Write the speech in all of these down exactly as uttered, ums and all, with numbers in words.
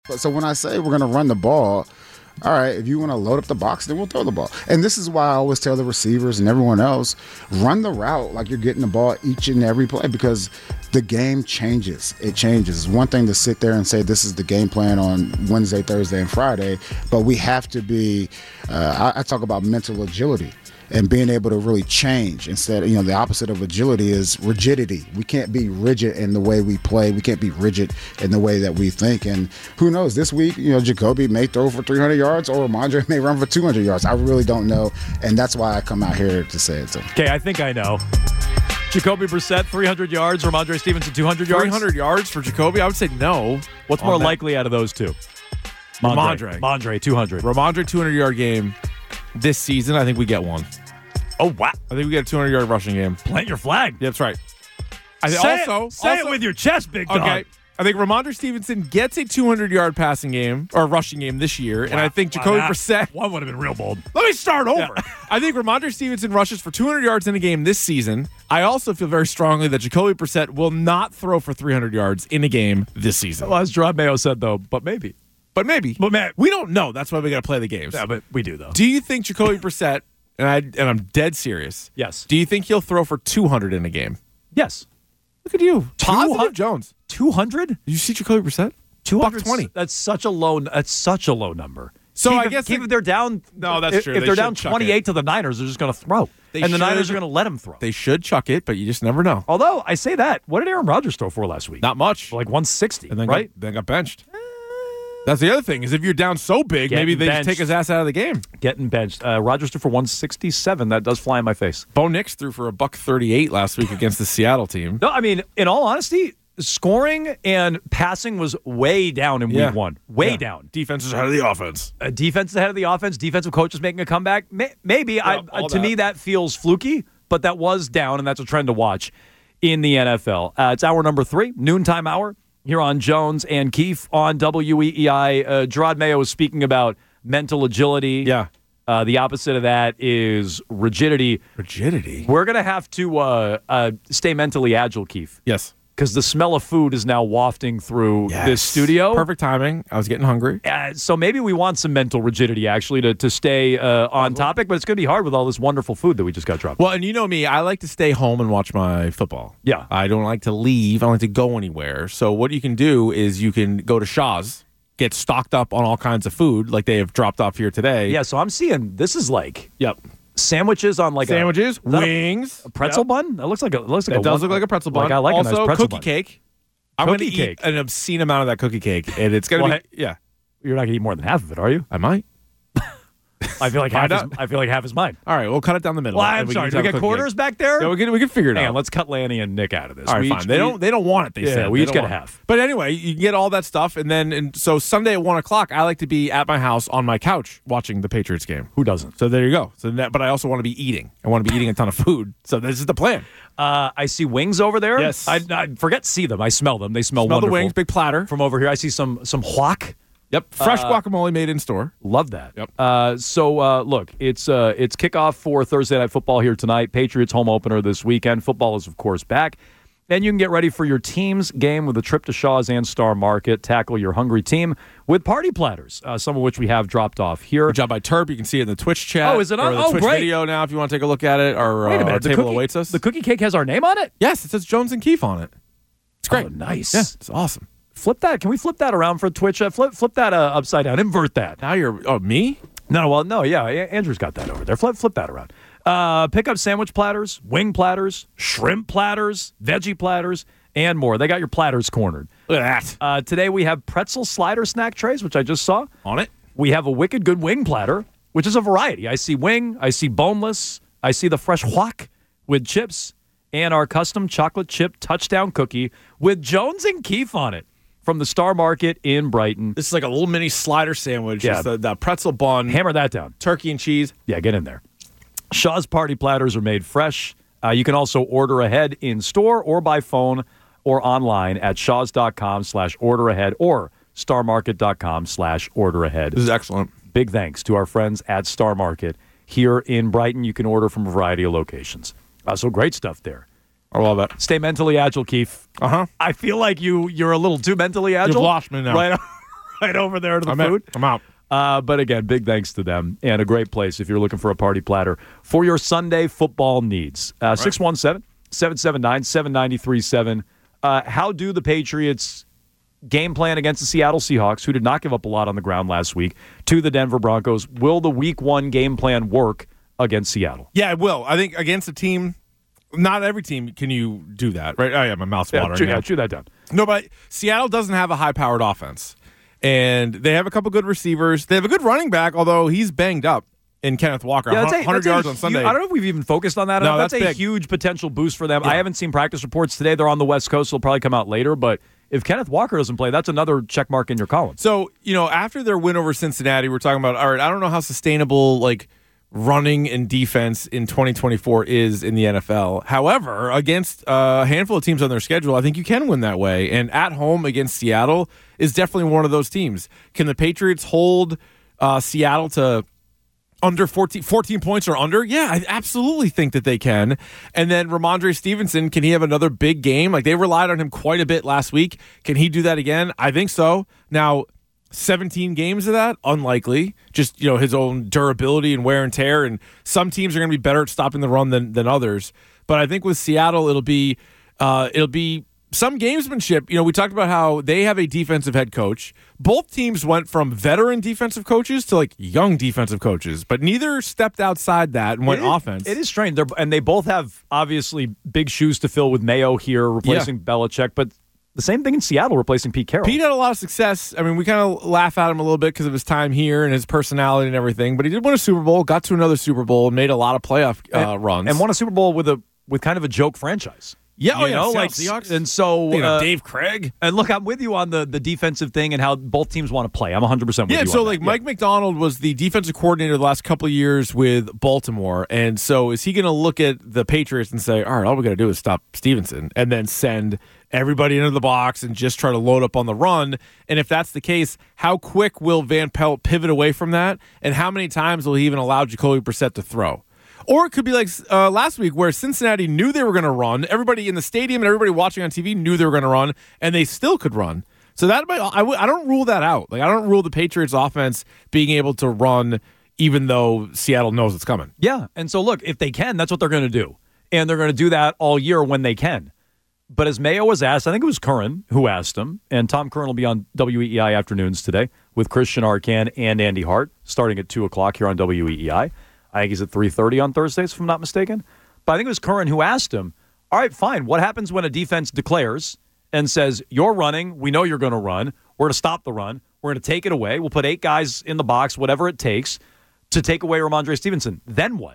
So when I say we're going to run the ball, all right, if you want to load up the box, then we'll throw the ball. And this is why I always tell the receivers and everyone else, run the route like you're getting the ball each and every play, because the game changes. It changes. It's one thing to sit there and say this is the game plan on Wednesday, Thursday, and Friday, but we have to be, uh, I, I talk about mental agility. And being able to really change instead, you know, the opposite of agility is rigidity. We can't be rigid in the way we play. We can't be rigid in the way that we think. And who knows, this week, you know, Jacoby may throw for three hundred yards or Ramondre may run for two hundred yards. I really don't know. And that's why I come out here to say it. So. Okay, I think I know. Jacoby Brissett, three hundred yards. Ramondre Stevenson, two hundred yards. three hundred yards for Jacoby? I would say no. What's more that. likely out of those two? Ramondre. Ramondre, two hundred. Ramondre, two hundred-yard game this season. I think we get one. Oh, wow. I think we get a two hundred-yard rushing game. Plant your flag. Yeah, that's right. I th- say also, it, say also, it with your chest, big dog. Okay. I think Ramondre Stevenson gets a two hundred-yard passing game or rushing game this year, wow. and I think Jacoby wow, Brissett. One would have been real bold. Let me start over. Yeah. I think Ramondre Stevenson rushes for two hundred yards in a game this season. I also feel very strongly that Jacoby Brissett will not throw for three hundred yards in a game this season. Well, as Gerard Mayo said, though, but maybe. But maybe. But man, we don't know. That's why we got to play the games. Yeah, but we do, though. Do you think Jacoby Brissett, and, I, and I'm dead serious. Yes. Do you think he'll throw for two hundred in a game? Yes. Look at you. Positive Jones. two hundred? Did you see Jacoby Brissett? two hundred twenty. That's such a low That's such a low number. So keep I if, guess keep they, if they're down. No, that's if, true. If they they're down twenty-eight it. to the Niners, they're just going to throw. They and the should, Niners are going to let him throw. They should chuck it, but you just never know. Although, I say that. What did Aaron Rodgers throw for last week? Not much. For like one sixty, and then right? Got, then got benched. That's the other thing, is if you're down so big, Getting maybe they benched. just take his ass out of the game. Getting benched. Uh, Rodgers threw for one sixty-seven. That does fly in my face. Bo Nix threw for a buck thirty-eight last week against the Seattle team. No, I mean, in all honesty, scoring and passing was way down in yeah. week one. Way yeah. down. Defense is ahead of the offense. Uh, defense is ahead of the offense. Defensive coach is making a comeback. May- maybe. Yeah, I, uh, to that. me, that feels fluky, but that was down, and that's a trend to watch in the N F L. Uh, it's hour number three, noontime hour, here on Jones and Keefe on W E E I. Uh, Gerard Mayo was speaking about mental agility. Yeah. Uh, the opposite of that is rigidity. Rigidity? We're going to have to uh, uh, stay mentally agile, Keefe. Yes. Because the smell of food is now wafting through yes. this studio. Perfect timing. I was getting hungry. Uh, so maybe we want some mental rigidity, actually, to, to stay uh, on topic, but it's going to be hard with all this wonderful food that we just got dropped. Well, and you know me, I like to stay home and watch my football. Yeah. I don't like to leave. I don't like to go anywhere. So what you can do is you can go to Shaw's, get stocked up on all kinds of food like they have dropped off here today. Yeah, so I'm seeing, this is like... Yep. Sandwiches on like Sandwiches, a... wings. A, a pretzel yep. bun? That looks like a... It, looks like it a does one, look like a pretzel bun. Like I like also, a nice pretzel cookie bun. cake. I'm going to eat cake. an obscene amount of that cookie cake, and it's going to well, be... Yeah. You're not going to eat more than half of it, are you? I might. I feel like half is, I feel like half is mine. All right, we'll cut it down the middle. Well, I'm sorry. Do we get quarters cake. back there? Yeah, we can we can figure it Hang out. on, let's cut Lanny and Nick out of this. All right, we fine. Each, they we, don't they don't want it. They yeah, said we they each get a want half. It. But anyway, you can get all that stuff, and then and so Sunday at one o'clock, I like to be at my house on my couch watching the Patriots game. Who doesn't? So there you go. So that, but I also want to be eating. I want to be eating a ton of food. So this is the plan. Uh, I see wings over there. Yes. I, I forget see them. I smell them. They smell, smell wonderful. the wings, big platter from over here. I see some some huac. Yep, fresh uh, guacamole made in store. Love that. Yep. Uh, so uh, look, it's uh, it's kickoff for Thursday Night Football here tonight. Patriots home opener this weekend. Football is of course back. Then you can get ready for your team's game with a trip to Shaw's and Star Market. Tackle your hungry team with party platters, uh, some of which we have dropped off here. Good job by Terp. You can see it in the Twitch chat. Oh, is it on? Or the oh, Twitch great. video now if you want to take a look at it. Or Wait a minute. uh, our the table cookie, awaits us. The cookie cake has our name on it? Yes, it says Jones and Keefe on it. It's great. Oh, nice. Yeah, it's awesome. Flip that. Can we flip that around for Twitch? Uh, flip flip that uh, upside down. Invert that. Now you're, oh, me? No, well, no, yeah. Andrew's got that over there. Flip flip that around. Uh, pick up sandwich platters, wing platters, shrimp platters, veggie platters, and more. They got your platters cornered. Look at that. Uh, today we have pretzel slider snack trays, which I just saw. On it. We have a wicked good wing platter, which is a variety. I see wing, I see boneless, I see the fresh huac with chips, and our custom chocolate chip touchdown cookie with Jones and Keefe on it from the Star Market in Brighton. This is like a little mini slider sandwich. Yeah. It's the, the pretzel bun. Hammer that down. Turkey and cheese. Yeah, get in there. Shaw's party platters are made fresh. Uh, you can also order ahead in store or by phone or online at shaws.com slash order ahead or starmarket.com slash order ahead. This is excellent. Big thanks to our friends at Star Market here in Brighton. You can order from a variety of locations. Uh, so great stuff there. I love that. Stay mentally agile, Keefe. Uh-huh. I feel like you, you're a little too mentally agile. You've lost me now. Right, right over there to the I'm food. In. I'm out. Uh, but again, big thanks to them and a great place if you're looking for a party platter for your Sunday football needs. Uh, six one seven, seven seven nine, seven nine three seven. Uh, how do the Patriots game plan against the Seattle Seahawks, who did not give up a lot on the ground last week, to the Denver Broncos? Will the week one game plan work against Seattle? Yeah, it will. I think against a team, not every team can you do that, right? Oh, yeah, my mouth's Yeah, watering. chew, now. yeah, chew that down. No, but Seattle doesn't have a high-powered offense. And they have a couple good receivers. They have a good running back, although he's banged up in Kenneth Walker. Yeah, that's a, one hundred that's a yards hu- on Sunday. I don't know if we've even focused on that. No, that's, that's a big. huge potential boost for them. Yeah. I haven't seen practice reports today. They're on the West Coast. So they'll probably come out later. But if Kenneth Walker doesn't play, that's another check mark in your column. So, you know, after their win over Cincinnati, we're talking about, all right, I don't know how sustainable, like, running and defense in twenty twenty-four is in the N F L. However, against a handful of teams on their schedule, I think you can win that way. And at home against Seattle is definitely one of those teams. Can the Patriots hold uh, Seattle to under fourteen, fourteen points or under? Yeah, I absolutely think that they can. And then Ramondre Stevenson, can he have another big game? Like, they relied on him quite a bit last week. Can he do that again? I think so. Now, seventeen games of that? Unlikely. Just, you know, his own durability and wear and tear. And some teams are going to be better at stopping the run than, than others. But I think with Seattle, it'll be uh, it'll be some gamesmanship. You know, we talked about how they have a defensive head coach. Both teams went from veteran defensive coaches to like young defensive coaches, but neither stepped outside that and went It is- offense. It is strange. They're, and they both have obviously big shoes to fill with Mayo here replacing Belichick, but the same thing in Seattle replacing Pete Carroll. Pete had a lot of success. I mean, we kind of laugh at him a little bit because of his time here and his personality and everything, but he did win a Super Bowl, got to another Super Bowl, and made a lot of playoff uh, and, runs. and won a Super Bowl with a with kind of a joke franchise. Yeah, oh, you yeah, know, Seattle like Seahawks. and so You know, uh, Dave Craig. And look, I'm with you on the the defensive thing and how both teams want to play. I'm one hundred percent with Yeah, you. so on like that. Mike McDonald was the defensive coordinator the last couple of years with Baltimore, and so is he going to look at the Patriots and say, "All right, all we got to do is stop Stevenson," and then send everybody into the box and just try to load up on the run? And if that's the case, how quick will Van Pelt pivot away from that, and how many times will he even allow Jacoby Brissett to throw? Or it could be like uh, last week where Cincinnati knew they were going to run. Everybody in the stadium and everybody watching on T V knew they were going to run, and they still could run. So that might, I, w- I don't rule that out. Like I don't rule the Patriots offense being able to run even though Seattle knows it's coming. Yeah, and so look, if they can, that's what they're going to do, and they're going to do that all year when they can. But as Mayo was asked, I think it was Curran who asked him, and Tom Curran will be on W E E I afternoons today with Christian Arcan and Andy Hart starting at two o'clock here on W E E I. I think he's at three thirty on Thursdays, if I'm not mistaken. But I think it was Curran who asked him, all right, fine, what happens when a defense declares and says, you're running, we know you're going to run, we're going to stop the run, we're going to take it away, we'll put eight guys in the box, whatever it takes, to take away Ramondre Stevenson. Then what?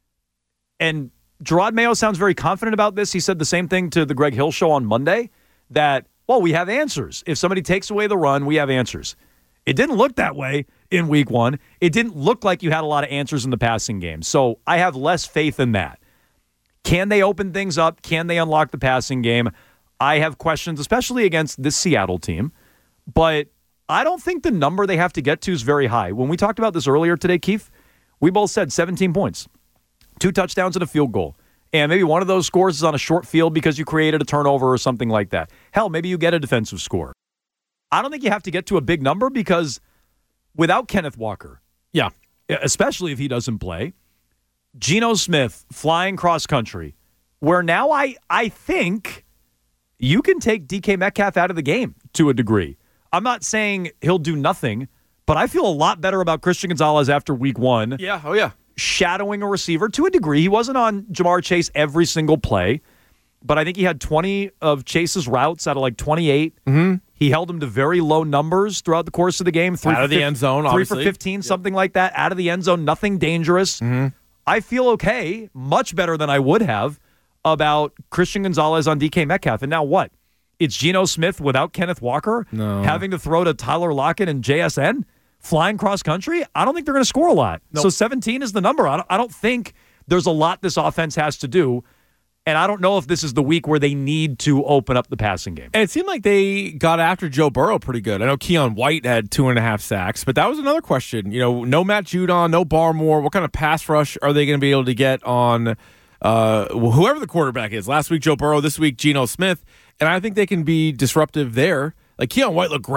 And Gerard Mayo sounds very confident about this. He said the same thing to the Greg Hill show on Monday, that, well, we have answers. If somebody takes away the run, we have answers. It didn't look that way in week one. It didn't look like you had a lot of answers in the passing game. So I have less faith in that. Can they open things up? Can they unlock the passing game? I have questions, especially against this Seattle team. But I don't think the number they have to get to is very high. When we talked about this earlier today, Keith, we both said seventeen points, two touchdowns and a field goal. And maybe one of those scores is on a short field because you created a turnover or something like that. Hell, maybe you get a defensive score. I don't think you have to get to a big number because without Kenneth Walker, Yeah. especially if he doesn't play, Geno Smith flying cross country, where now I, I think you can take D K Metcalf out of the game to a degree. I'm not saying he'll do nothing, but I feel a lot better about Christian Gonzalez after week one. Yeah. Oh, yeah. Shadowing a receiver to a degree. He wasn't on Jamar Chase every single play, but I think he had twenty of Chase's routes out of like twenty-eight. Mm-hmm. He held him to very low numbers throughout the course of the game. Three Out of for the end zone, Three obviously. for fifteen, Yep. something like that. Out of the end zone, nothing dangerous. Mm-hmm. I feel okay, much better than I would have about Christian Gonzalez on D K Metcalf. And now what? It's Geno Smith without Kenneth Walker No. having to throw to Tyler Lockett and J S N flying cross country. I don't think they're going to score a lot. Nope. So seventeen is the number. I don't, I don't think there's a lot this offense has to do. And I don't know if this is the week where they need to open up the passing game. And it seemed like they got after Joe Burrow pretty good. I know Keon White had two and a half sacks, but that was another question. You know, no Matt Judon, no Barmore. What kind of pass rush are they going to be able to get on uh, whoever the quarterback is? Last week, Joe Burrow. This week, Geno Smith. And I think they can be disruptive there. Like, Keon White looked great.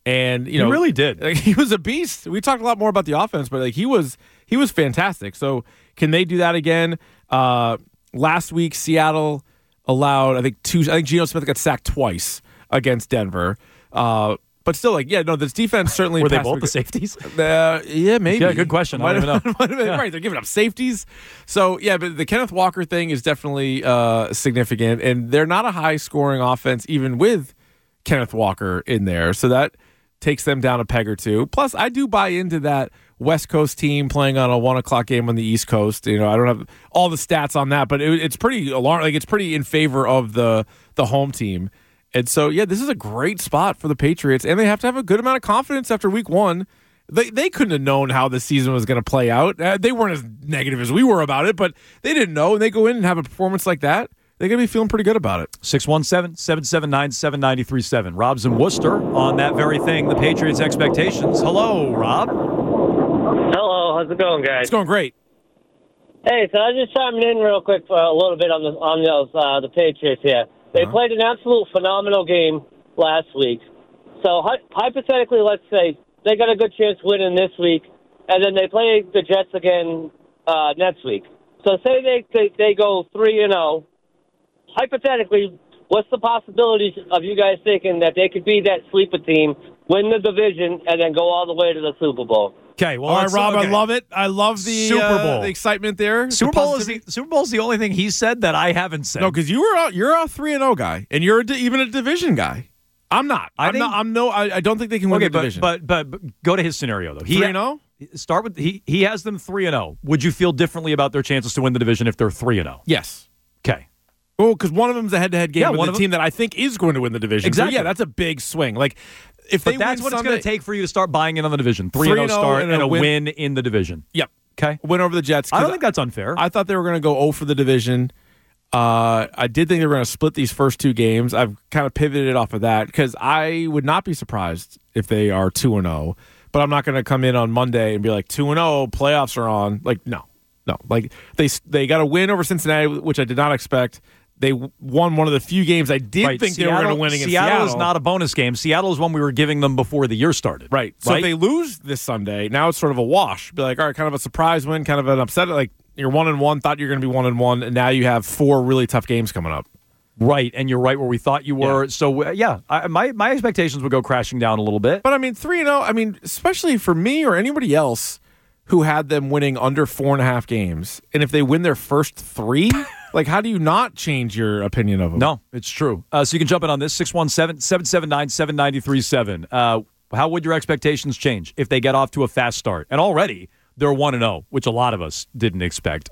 And you know, he really did. Like, he was a beast. We talked a lot more about the offense, but like he was, he was fantastic. So can they do that again? Uh, last week, Seattle allowed, I think two. I think Geno Smith got sacked twice against Denver. Uh, but still, like, yeah, no, this defense certainly were they both week, the safeties? Uh, yeah, maybe. Yeah, good question. I don't even know. yeah. Right, they're giving up safeties. So yeah, but the Kenneth Walker thing is definitely uh, significant, and they're not a high-scoring offense even with Kenneth Walker in there. So that takes them down a peg or two. Plus, I do buy into that West Coast team playing on a one o'clock game on the East Coast. You know, I don't have all the stats on that, but it, it's pretty alarming. Like, it's pretty in favor of the the home team. And so, yeah, this is a great spot for the Patriots, and they have to have a good amount of confidence after week one. They they couldn't have known how the season was going to play out. Uh, they weren't as negative as we were about it, but they didn't know, and they go in and have a performance like that. They're going to be feeling pretty good about it. six one seven, seven seven nine, seven nine three seven. Rob's in Worcester on that very thing, the Patriots' expectations. Hello, Rob. Hello, how's it going, guys? It's going great. Hey, so I was just chiming in real quick for a little bit on the on those uh, the Patriots here. They uh-huh. played an absolute phenomenal game last week. So hy- hypothetically, let's say they got a good chance winning this week, and then they play the Jets again uh, next week. So say they they, they go three and zero. Hypothetically, what's the possibilities of you guys thinking that they could be that sleeper team, win the division, and then go all the way to the Super Bowl? Okay, well, all right, Rob, okay. I love it. I love the Super Bowl, uh, the excitement there. Super the Bowl is the Super Bowl is the only thing he said that I haven't said. No, because you were a, you're a three and zero guy, and you're a, even a division guy. I'm not. I I'm think, not. I'm no. I, I don't think they can win okay, the but, division. But, but but go to his scenario though. Three and zero. Start with he. He has them three and zero. Would you feel differently about their chances to win the division if they're three and zero? Yes. Okay. Oh, because one of them is a head-to-head game yeah, with one a of team that I think is going to win the division. Exactly. So yeah, that's a big swing. Like if but they that's win what Sunday, it's going to take for you to start buying in on the division. Three and zero start and a, and a win. win in the division. Yep. Okay. Win over the Jets. I don't think that's unfair. I thought they were going to go zero for the division. Uh, I did think they were going to split these first two games. I've kind of pivoted off of that because I would not be surprised if they are two and zero. But I'm not going to come in on Monday and be like two and zero. Playoffs are on. Like no, no. Like they they got a win over Cincinnati, which I did not expect. They won one of the few games I did right. think Seattle, they were going to win against Seattle. Seattle. Seattle is not a bonus game. Seattle is one we were giving them before the year started. Right. So right? if they lose this Sunday, now it's sort of a wash. Be like, all right, kind of a surprise win, kind of an upset. Like you're one and one, thought you're going to be one and one, and now you have four really tough games coming up. Right, and you're right where we thought you were. Yeah. So uh, yeah, I, my my expectations would go crashing down a little bit. But I mean, three and zero. I mean, especially for me or anybody else who had them winning under four and a half games, and if they win their first three. Like, how do you not change your opinion of them? No, it's true. Uh, so you can jump in on this, six one seven, seven seven nine, seven nine three seven. Uh, how would your expectations change if they get off to a fast start? And already, they're one and oh, which a lot of us didn't expect.